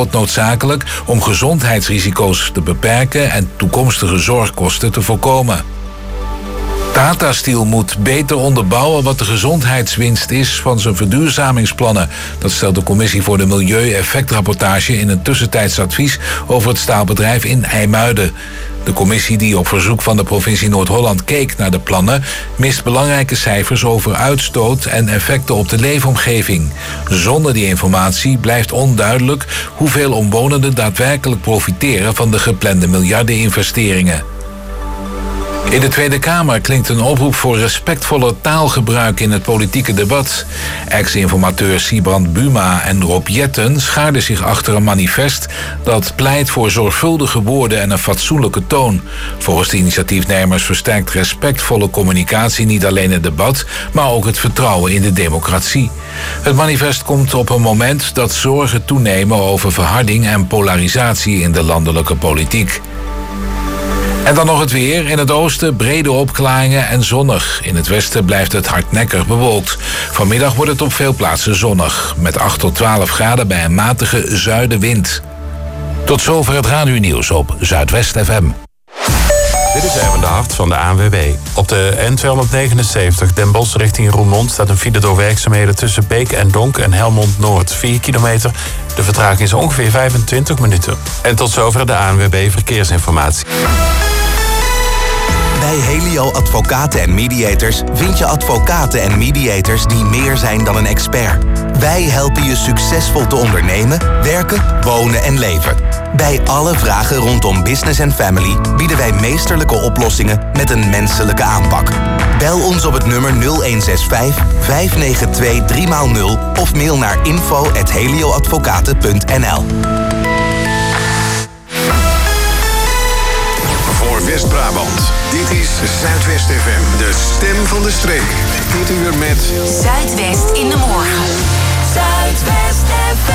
aanbod noodzakelijk om gezondheidsrisico's te beperken en toekomstige zorgkosten te voorkomen. Tata Steel moet beter onderbouwen wat de gezondheidswinst is van zijn verduurzamingsplannen. Dat stelt de Commissie voor de Milieueffectrapportage in een tussentijds advies over het staalbedrijf in IJmuiden. De commissie die op verzoek van de provincie Noord-Holland keek naar de plannen, mist belangrijke cijfers over uitstoot en effecten op de leefomgeving. Zonder die informatie blijft onduidelijk hoeveel omwonenden daadwerkelijk profiteren van de geplande miljardeninvesteringen. In de Tweede Kamer klinkt een oproep voor respectvoller taalgebruik in het politieke debat. Ex-informateur Sibrand Buma en Rob Jetten schaarden zich achter een manifest dat pleit voor zorgvuldige woorden en een fatsoenlijke toon. Volgens de initiatiefnemers versterkt respectvolle communicatie niet alleen het debat, maar ook het vertrouwen in de democratie. Het manifest komt op een moment dat zorgen toenemen over verharding en polarisatie in de landelijke politiek. En dan nog het weer. In het oosten brede opklaringen en zonnig. In het westen blijft het hardnekkig bewolkt. Vanmiddag wordt het op veel plaatsen zonnig. Met 8 tot 12 graden bij een matige zuidenwind. Tot zover het radionieuws op Zuidwest FM. Dit is Erwin de Hart van de ANWB. Op de N279 Den Bosch richting Roermond staat een file door werkzaamheden tussen Beek en Donk en Helmond Noord. 4 kilometer. De vertraging is ongeveer 25 minuten. En tot zover de ANWB Verkeersinformatie. Bij Helio Advocaten en Mediators vind je advocaten en mediators die meer zijn dan een expert. Wij helpen je succesvol te ondernemen, werken, wonen en leven. Bij alle vragen rondom business en family bieden wij meesterlijke oplossingen met een menselijke aanpak. Bel ons op het nummer 0165 592 3x0 of mail naar info@helioadvocaten.nl. Voor West-Brabant, dit is Zuidwest FM, de stem van de streek. Dit uur met Zuidwest in de morgen. Zuidwest FM.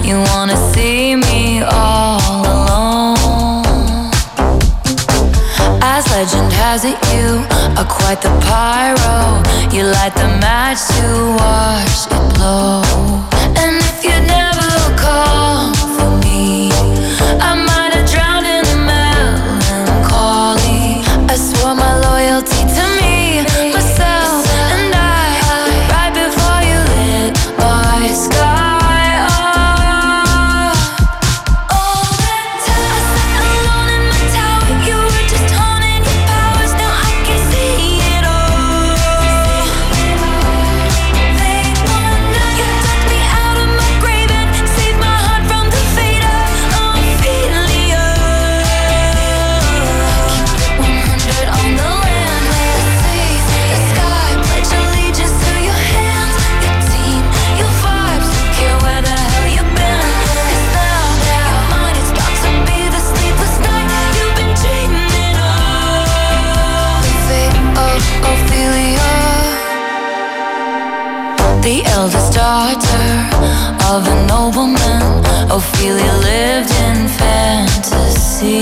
You wanna see me all alone. As legend has it, you are quite the pyro. You light the match to watch it blow. And if you'd never call for me, I might have drowned in the melancholy. I swore my loyalty to me, myself, and I, right before you lit my sky up. All that time I sat alone in my tower, you were just honing your powers. Now I can see it all. Late one night, you took me out of my grave and saved my heart from the fate of Ophelia. Keep it 100 on the land, the sea, the sky. Pledge allegiance to your hands, your team, your vibes. Don't care where the hell you've been, 'cause now your mind is about to be the sleepless night you've been dreaming of. The fate of Ophelia, the eldest daughter of a nobleman. Ophelia lived in fantasy,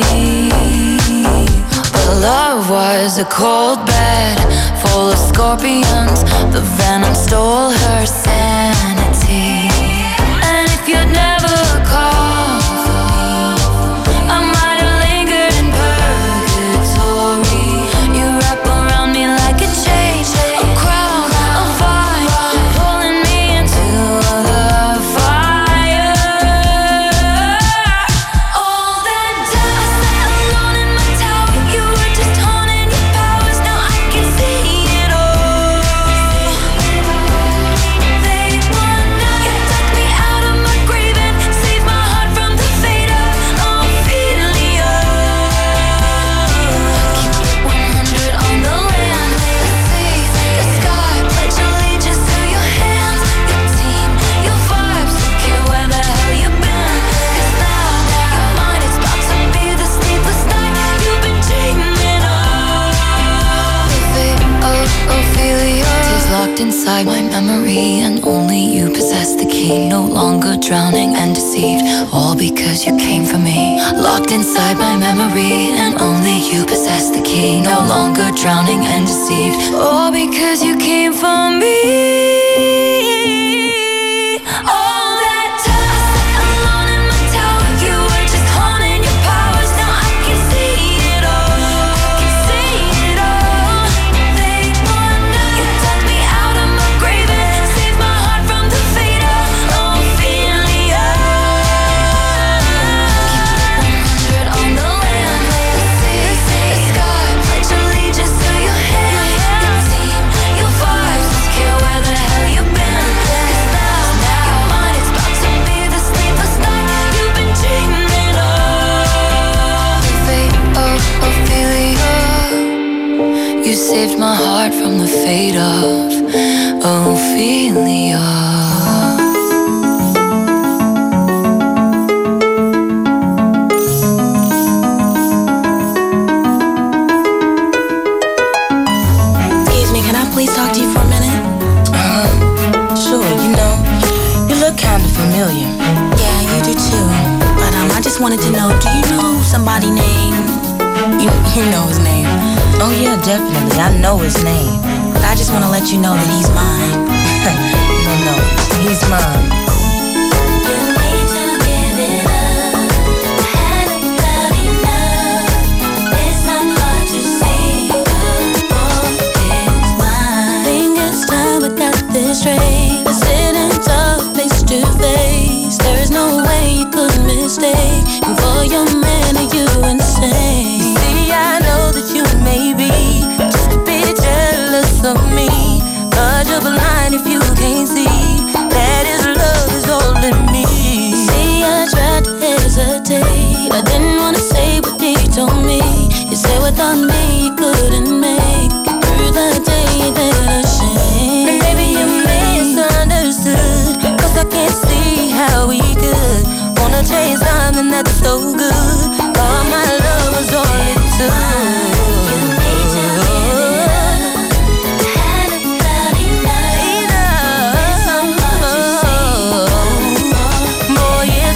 but love was a cold bed full of scorpions. The venom stole her sanity. And if you'd never call for me, I might have lingered in purgatory. You wrap around me like a chain, a crown, a vine, pulling me into the fire. All that time I sat alone in my tower, you were just honing your powers. Now I can see it all. Late one night, you took me out of my grave and saved my heart from the fate of Ophelia. Keep it 100 on the land, the sea, the sky. Pledge allegiance to your hands, your team, your vibes. Don't care where the hell you've been, 'cause now your mind is about to be the sleepless night you've been dreaming of. The fate of Ophelia is locked inside my memory, and only you possess the key. No longer drowning and deceived, all because you came for me. Locked inside my memory, and only you possess the key. No longer drowning and deceived, all because you came for me. All that time I sat alone in my tower, you were just honing your powers. Now I can see it all. Late one night, you took me out of my grave and saved my heart from the fate of Ophelia. Keep it 100 on the land, the sea, the sky. Pledge allegiance to your hands, your team, your vibes. Don't care where the hell you've been, 'cause now your mind is about to be the sleepless night you've been dreaming of. The fate of Ophelia, you saved my heart from the fate of Ophelia. Excuse me, can I please talk to you for a minute? Sure, you look kind of familiar. Yeah, you do too. But I just wanted to know, do you know somebody named... You know his name. Oh yeah, definitely, I know his name. But I just want to let you know that he's mine. No, he's mine. Straight, we're sitting tough face to face. There is no way you could mistake. And for your man, are you insane? You see, I know that you may be just a bit jealous of me, but you're blind if you can't see that his love is holding me. See, I tried to hesitate. I didn't wanna say what he told me. You said without me you couldn't make it through the day that I shame. And maybe you misunderstood, 'cause I can't see how we could wanna chase something that's so good. All my love was all it took. Boy, yeah.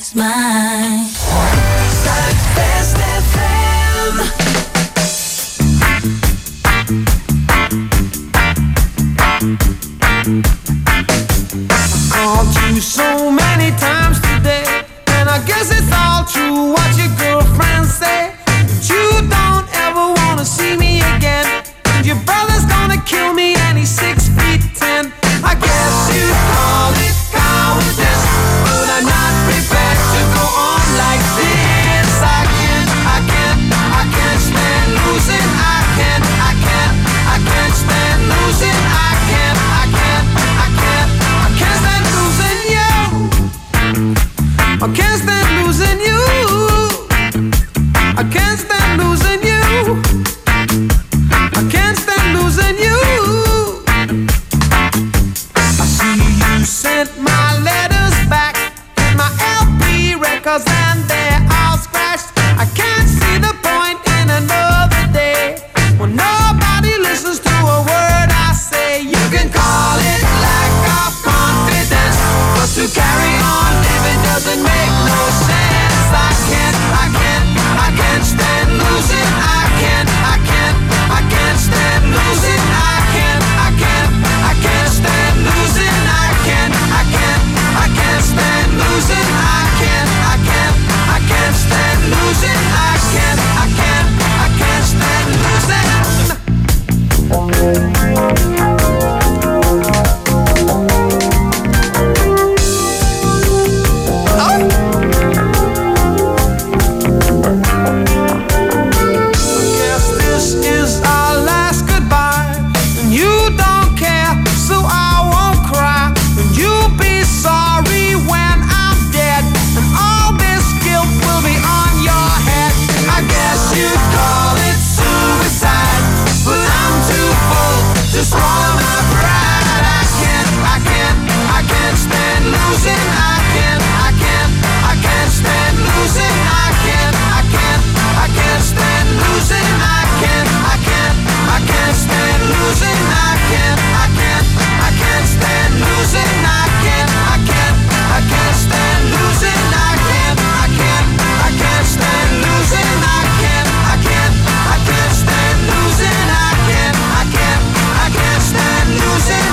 is mine. Zuidwest FM. Called you so many times today, and I guess it's all true what your girlfriends say. But you don't ever wanna see me again, and your brother's gonna kill me and he's 6'10". I guess you call it cowardice, but I'm not prepared to go on like this. I can't stand losing. I can't stand losing. I can't stand losing you. I can't stand losing you. I can't stand losing you. I can't stand losing you. I see you sent my letters back and my LP records, and they're all scratched. I can't see the point in another day when nobody listens to a word I say. You can call it lack of confidence, but to carry on living doesn't make no sense. I can't stand losing. I can't stand losing. I can't stand losing. I can't stand losing. I can't stand losing. I can't stand losing. Guess this is our last goodbye, and you don't care, so I won't cry. And you'll be sorry when I'm dead, and all this guilt will be on your head. I guess you'd call it suicide, but I'm too full to swallow my pride. I can't stand losing. I can't stand losing. I can't stand losing. I can't stand losing. I can't stand losing. I can't stand losing. I can't stand losing. I can't stand losing. I can't stand losing.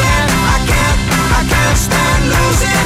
I can't stand losing.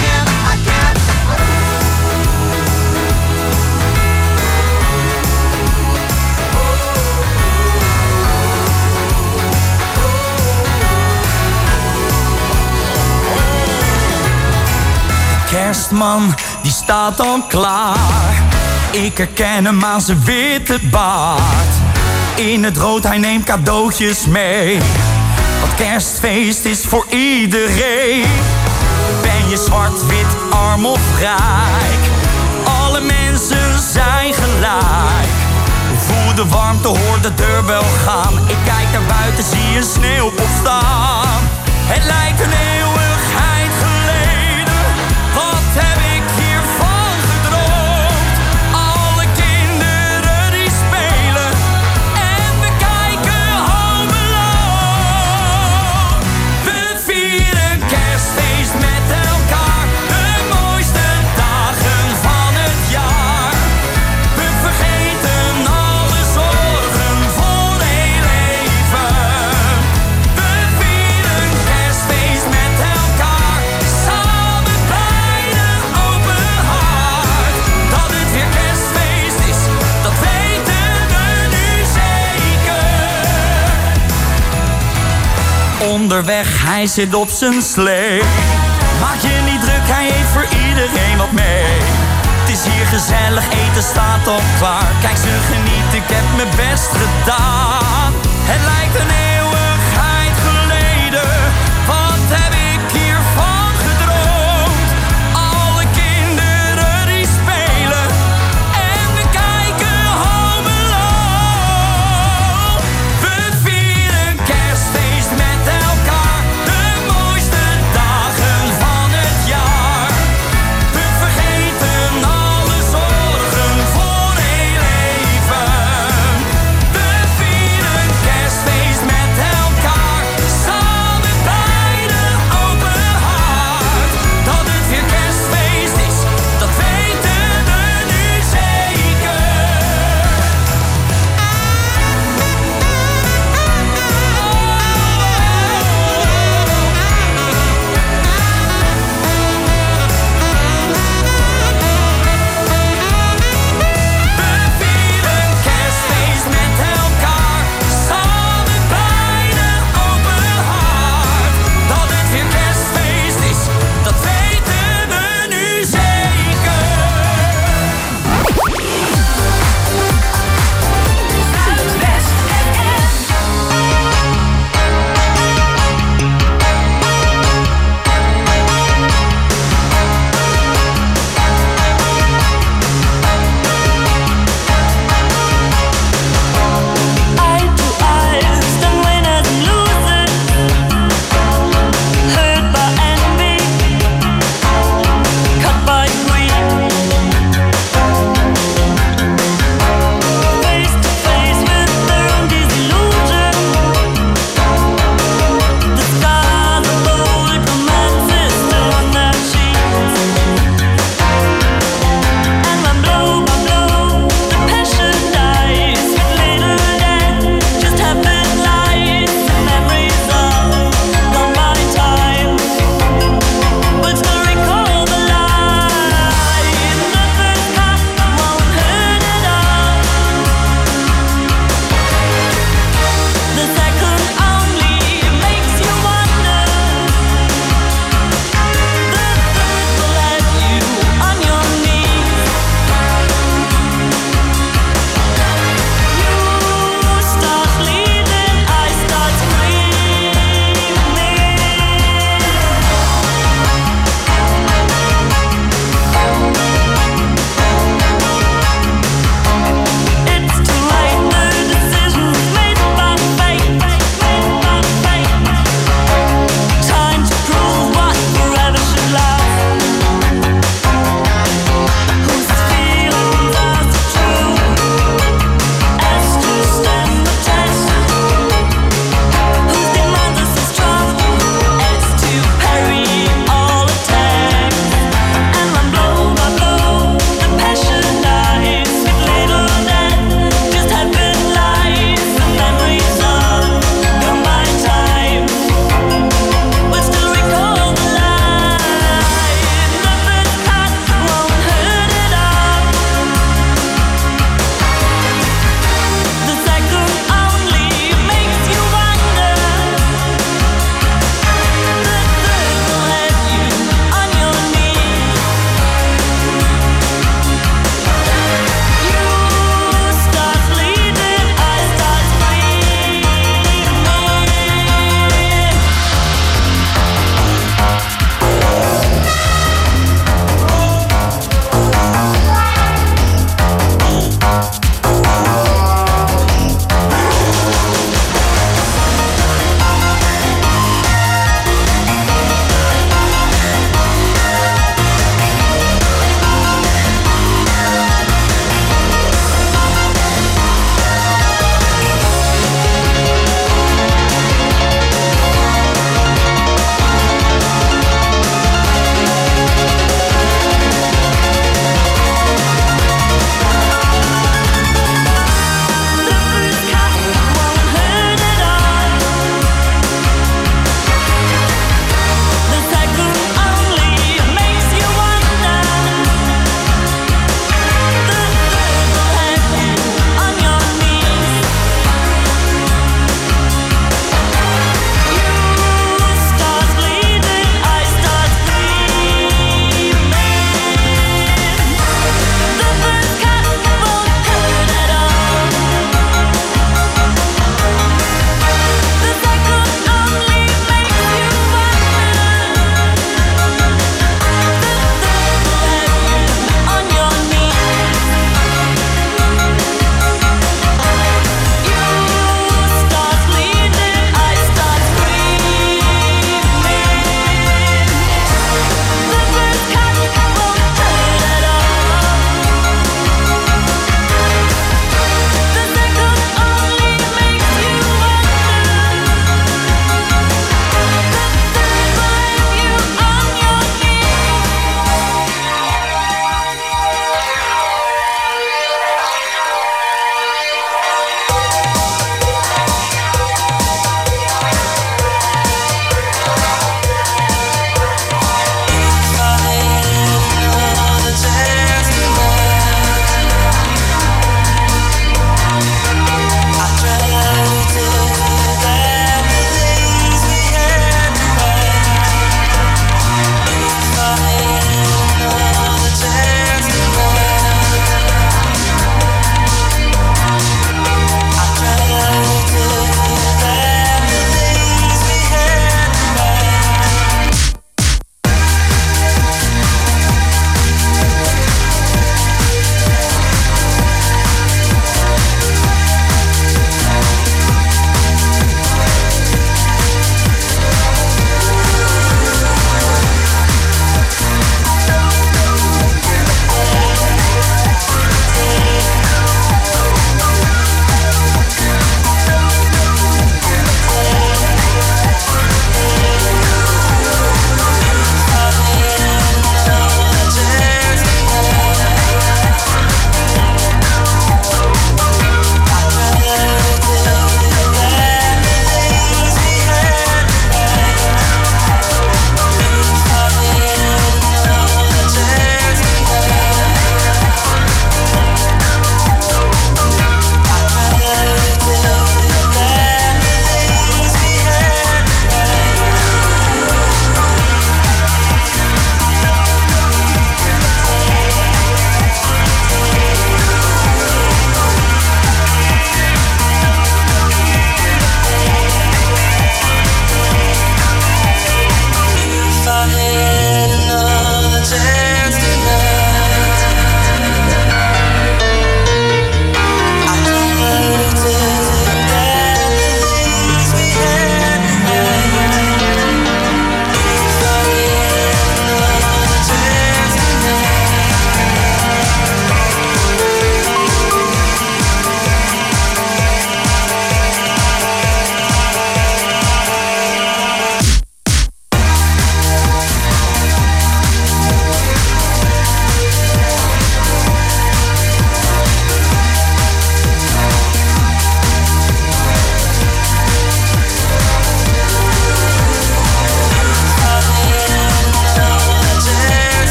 Kerstman, die staat al klaar. Ik herken hem aan zijn witte baard. In het rood, hij neemt cadeautjes mee. Want kerstfeest is voor iedereen. Ben je zwart, wit, arm of rijk? Alle mensen zijn gelijk. Voel de warmte, hoor de deurbel gaan. Ik kijk naar buiten, zie een sneeuwpop staan. Het lijkt een eeuwigheid geleden. Wat heb ik hiervan gedroomd? Alle kinderen die spelen en we kijken Home Alone. We vieren kerstfeest met elkaar, de mooiste dagen van het jaar. We vergeten alle zorgen voor heel even. We vieren kerstfeest met elkaar, samen bij een open hart. Dat het weer kerstfeest is, dat weten we nu zeker. Onderweg, hij zit op zijn slee. Maak je niet druk, hij heeft voor iedereen wat mee. Het is hier gezellig, eten staat al klaar. Kijk ze genieten, ik heb mijn best gedaan. Het lijkt een eeuwigheid geleden. Wat heb ik hiervan gedroomd? Alle kinderen die spelen en we kijken Home Alone. We vieren kerstfeest met elkaar, de mooiste dagen van het jaar. We vergeten alle zorgen voor heel even. We vieren kerstfeest met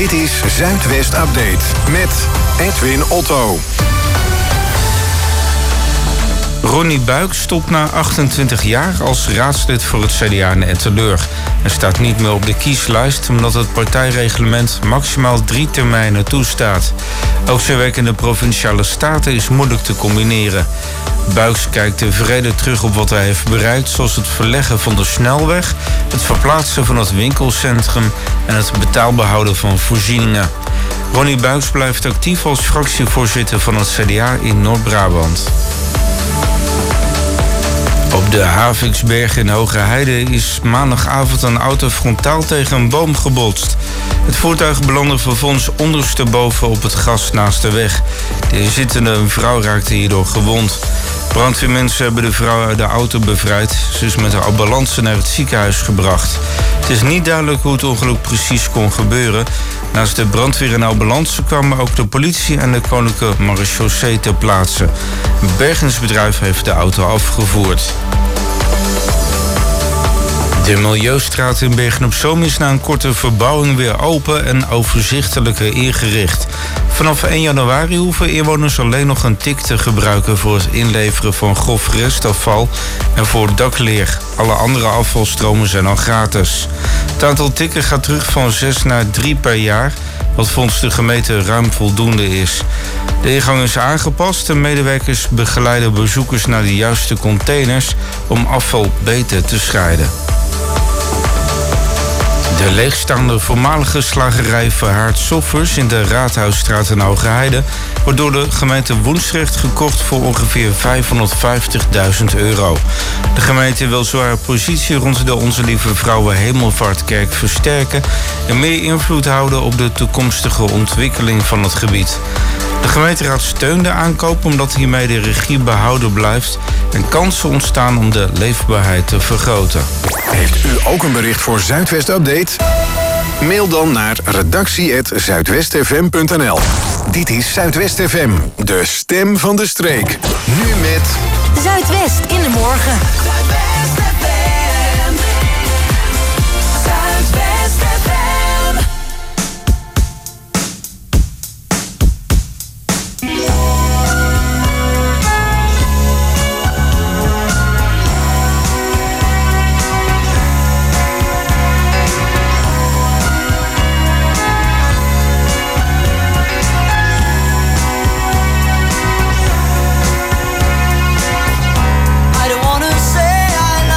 Dit is Zuidwest Update met Edwin Otto. Ronnie Buijk stopt na 28 jaar als raadslid voor het CDA in Etteleur. Hij staat niet meer op de kieslijst omdat het partijreglement maximaal 3 termijnen toestaat. Ook zijn werk in de Provinciale Staten is moeilijk te combineren. Buijks kijkt tevreden terug op wat hij heeft bereikt, zoals het verleggen van de snelweg, het verplaatsen van het winkelcentrum en het betaalbaar houden van voorzieningen. Ronnie Buijks blijft actief als fractievoorzitter van het CDA in Noord-Brabant. Op de Haviksberg in Hoge Heide is maandagavond een auto frontaal tegen een boom gebotst. Het voertuig belandde vervolgens ondersteboven op het gras naast de weg. De inzittende vrouw raakte hierdoor gewond. Brandweermensen hebben de vrouw uit de auto bevrijd. Ze is met een ambulance naar het ziekenhuis gebracht. Het is niet duidelijk hoe het ongeluk precies kon gebeuren. Naast de brandweer en ambulance kwamen ook de politie en de Koninklijke Marechaussee ter plaatse. Een bergingsbedrijf heeft de auto afgevoerd. De Milieustraat in Bergen-op-Zoom is na een korte verbouwing weer open en overzichtelijker ingericht. Vanaf 1 januari hoeven inwoners alleen nog een tik te gebruiken voor het inleveren van grof restafval en voor dakleer. Alle andere afvalstromen zijn al gratis. Het aantal tikken gaat terug van 6 naar 3 per jaar, wat volgens de gemeente ruim voldoende is. De ingang is aangepast en medewerkers begeleiden bezoekers naar de juiste containers om afval beter te scheiden. De leegstaande voormalige slagerij Verhaard Soffers in de Raadhuisstraat in Hoge Heide wordt door de gemeente Woensdrecht gekocht voor ongeveer €550.000. De gemeente wil zo haar positie rond de Onze Lieve Vrouwen Hemelvaartkerk versterken en meer invloed houden op de toekomstige ontwikkeling van het gebied. De gemeenteraad steunt de aankoop omdat hiermee de regie behouden blijft en kansen ontstaan om de leefbaarheid te vergroten. Heeft u ook een bericht voor Zuidwest Update? Mail dan naar redactie@zuidwestfm.nl. Dit is Zuidwest FM, de stem van de streek. Nu met Zuidwest in de morgen. I don't wanna say I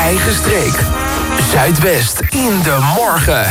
eigen streek. Zuidwest in de morgen.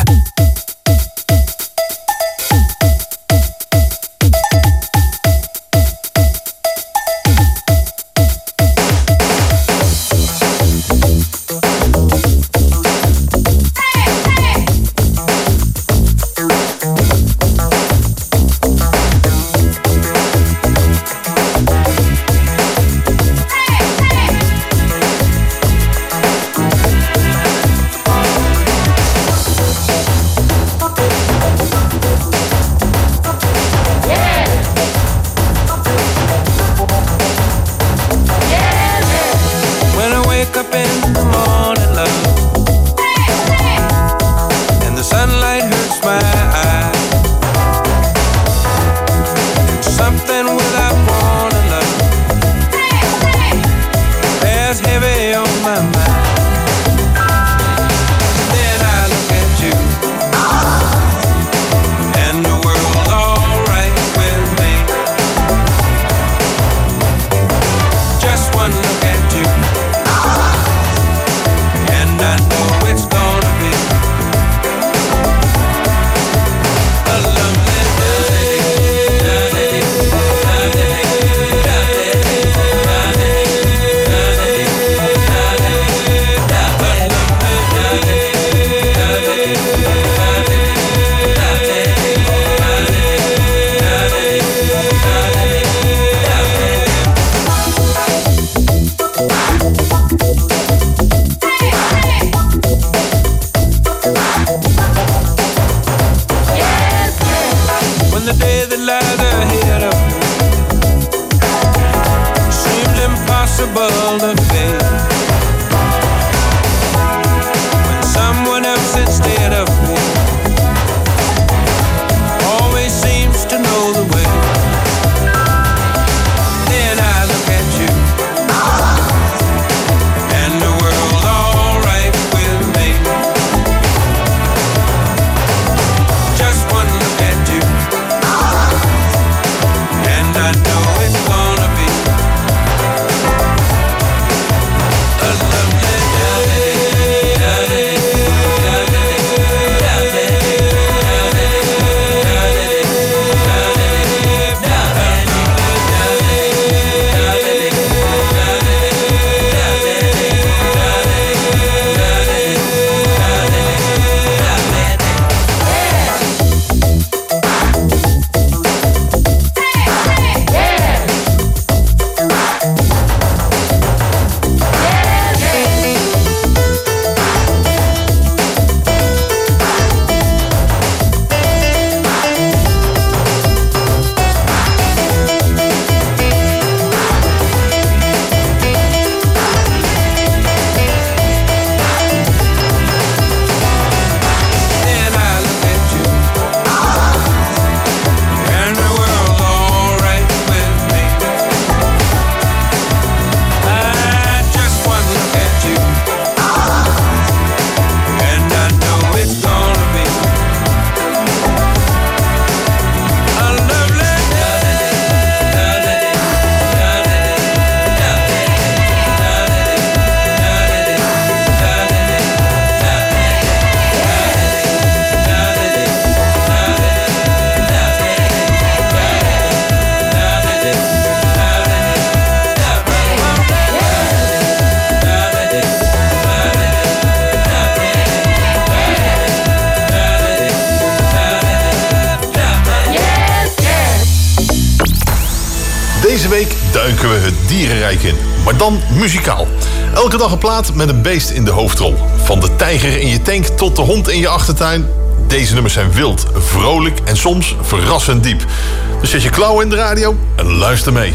Deze week duiken we het dierenrijk in, maar dan muzikaal. Elke dag een plaat met een beest in de hoofdrol. Van de tijger in je tank tot de hond in je achtertuin. Deze nummers zijn wild, vrolijk en soms verrassend diep. Dus zet je klauwen in de radio en luister mee.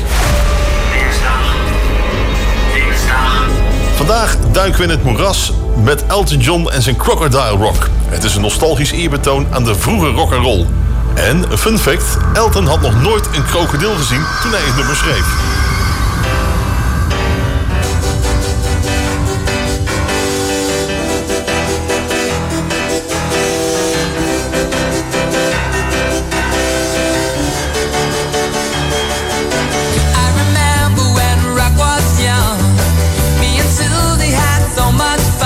Vandaag duiken we in het moeras met Elton John en zijn Crocodile Rock. Het is een nostalgisch eerbetoon aan de vroege rock'n'roll. En, een fun fact, Elton had nog nooit een krokodil gezien toen hij het nummer schreef. I remember when rock was young. Me and Susie had so much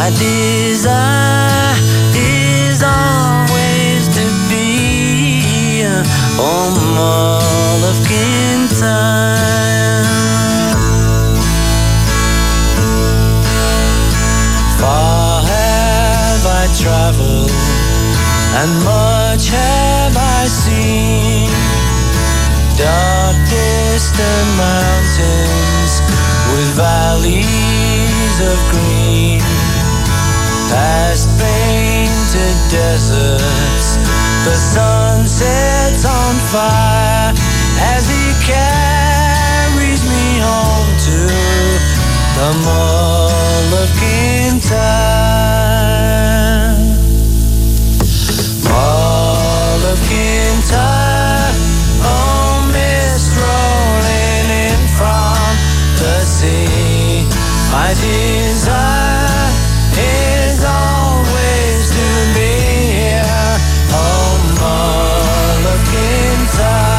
My desire is always to be home all of Kintyre. Far have I traveled and much have I seen. Dark distant mountains with valleys of green, past painted deserts, the sun sets on fire as he carries me home to the Mall of Kintyre. Mall of Kintyre, oh mist rolling in from the sea. My desire is always to be here, oh Mall of Kintyre.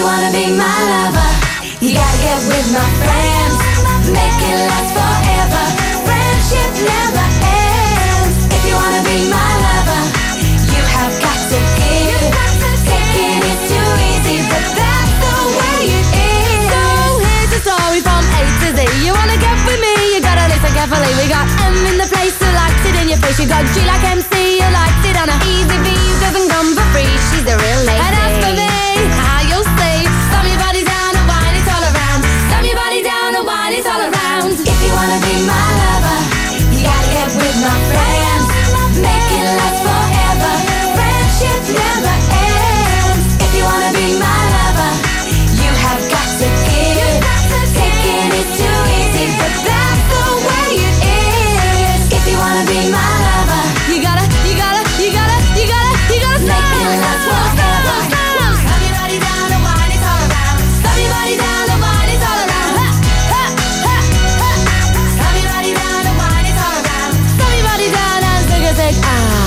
you wanna be my lover, you gotta get with my friends. Make it last forever. Friendship never ends. If you wanna be my lover, you have got to give. Taking is too easy, but that's the way it is. So here's the story from A to Z. You wanna get with me, you gotta listen carefully. We got M in the place who likes it in your face. You got G like MC, you likes it on a easy V. Doesn't come for free, she's a real lady. And as for me, how you'll see, slam your body down and wine it all around. Slam your body down and wine it all around. If you wanna be my lover, you gotta get with my friends. Make it last forever. Friendship never ends. If you wanna be my lover, you have got to give. Taking is too easy, but that's the way it is. If you wanna be my lover, you gotta make it last forever. Slam your body down and wine it all around. Slam your body down and wine it all around. Slam your body down and wine it all around. Slam your body down and take a take.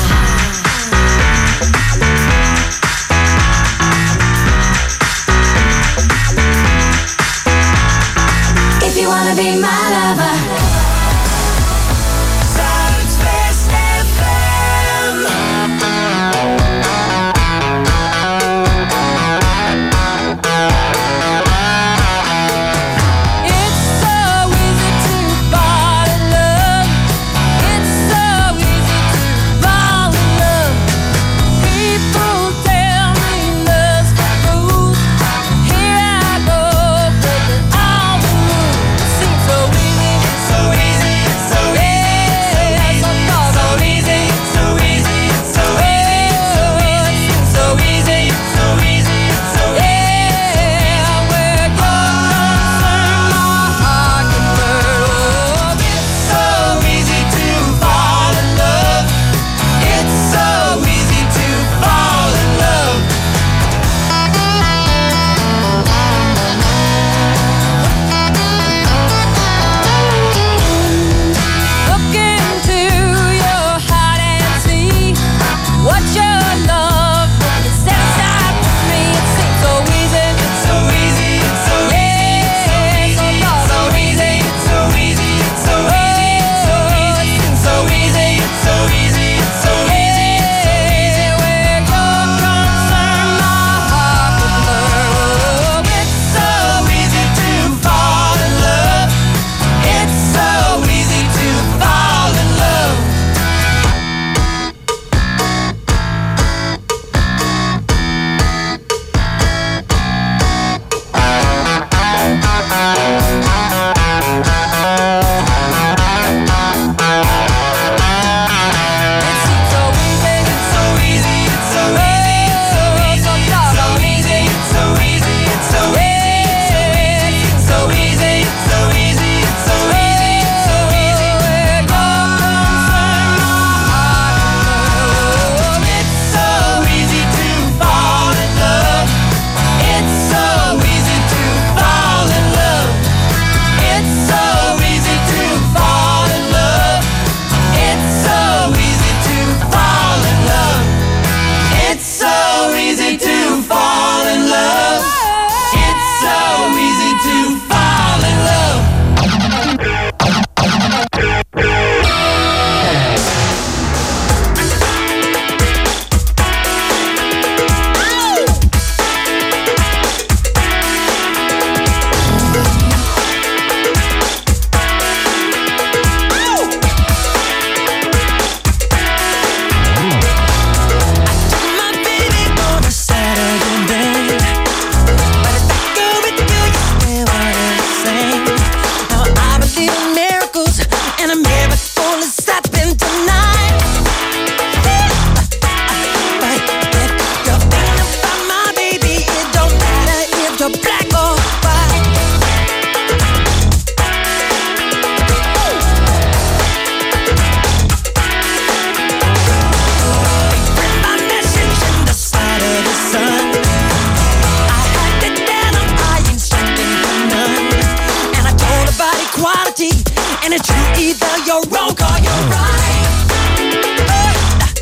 If you wanna be my lover.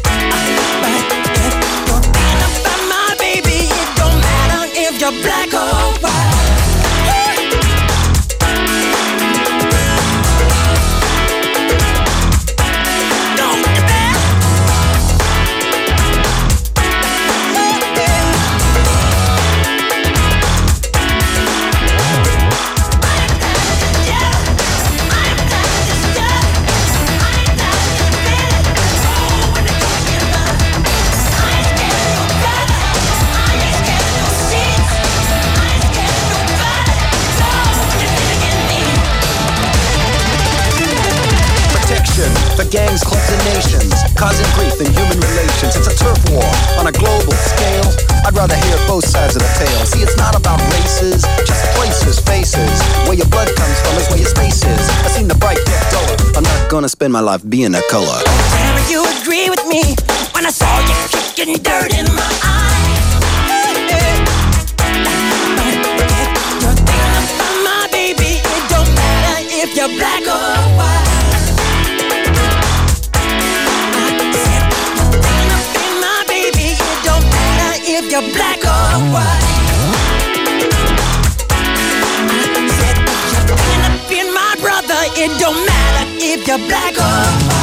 you're black or gangs, clubs, and nations, causing grief in human relations. It's a turf war on a global scale. I'd rather hear both sides of the tale. See, it's not about races, just places, faces. Where your blood comes from is where your space is. I seen the bright get duller. I'm not gonna spend my life being a color. Never you agree with me when I saw you kicking dirt in my eye. You're thinking about my baby. It don't matter if you're black or white. I said you're thinking about my baby. It don't matter if you're black or white. I said you're thinking about my brother. It don't matter if you're black or white.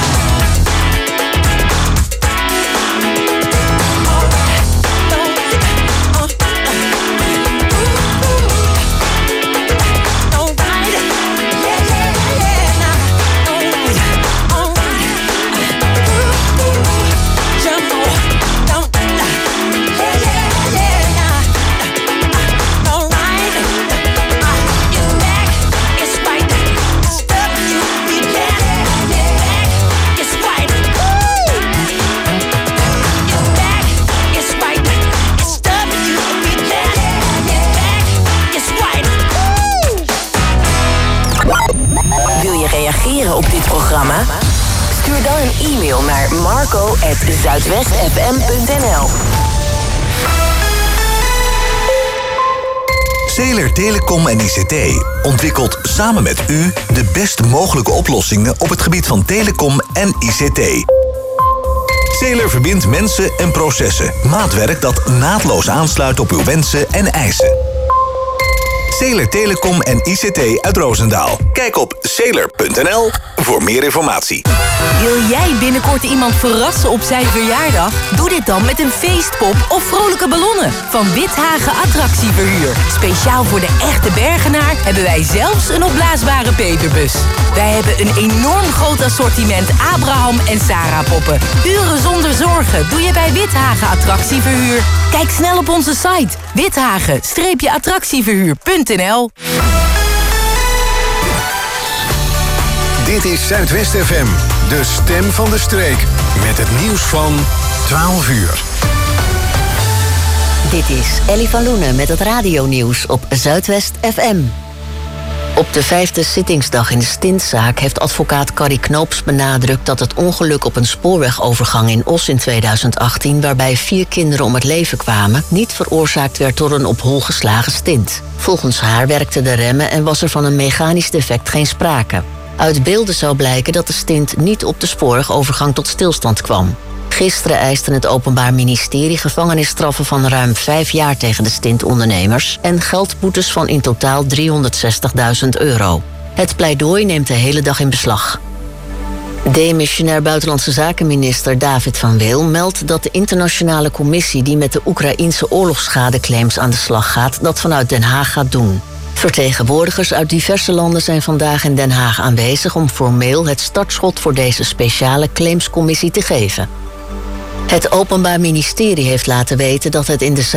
Reageren op dit programma? Stuur dan een e-mail naar marco@zuidwestfm.nl. Zeeler Telecom en ICT ontwikkelt samen met u de best mogelijke oplossingen op het gebied van telecom en ICT. Zeeler verbindt mensen en processen. Maatwerk dat naadloos aansluit op uw wensen en eisen. Zeeler Telecom en ICT uit Roosendaal. Kijk op zeeler.nl voor meer informatie. Wil jij binnenkort iemand verrassen op zijn verjaardag? Doe dit dan met een feestpop of vrolijke ballonnen van Withagen Attractieverhuur. Speciaal voor de echte Bergenaar hebben wij zelfs een opblaasbare peperbus. Wij hebben een enorm groot assortiment Abraham en Sarah poppen. Uren zonder zorgen doe je bij Withagen Attractieverhuur. Kijk snel op onze site withagen-attractieverhuur.nl. Dit is Zuidwest FM, de stem van de streek. Met het nieuws van 12 uur. Dit is Ellie van Loenen met het radionieuws op Zuidwest FM. Op de 5e zittingsdag in de stintzaak heeft advocaat Carrie Knoops benadrukt dat het ongeluk op een spoorwegovergang in Os in 2018... waarbij 4 kinderen om het leven kwamen, niet veroorzaakt werd door een op hol geslagen stint. Volgens haar werkten de remmen en was er van een mechanisch defect geen sprake. Uit beelden zou blijken dat de stint niet op de spoorwegovergang tot stilstand kwam. Gisteren eiste het Openbaar Ministerie gevangenisstraffen van ruim 5 jaar tegen de stintondernemers en geldboetes van in totaal €360.000. Het pleidooi neemt de hele dag in beslag. Demissionair Buitenlandse Zakenminister David van Weel meldt dat de internationale commissie die met de Oekraïense oorlogsschadeclaims aan de slag gaat, dat vanuit Den Haag gaat doen. Vertegenwoordigers uit diverse landen zijn vandaag in Den Haag aanwezig om formeel het startschot voor deze speciale claimscommissie te geven. Het Openbaar Ministerie heeft laten weten dat het in de zaak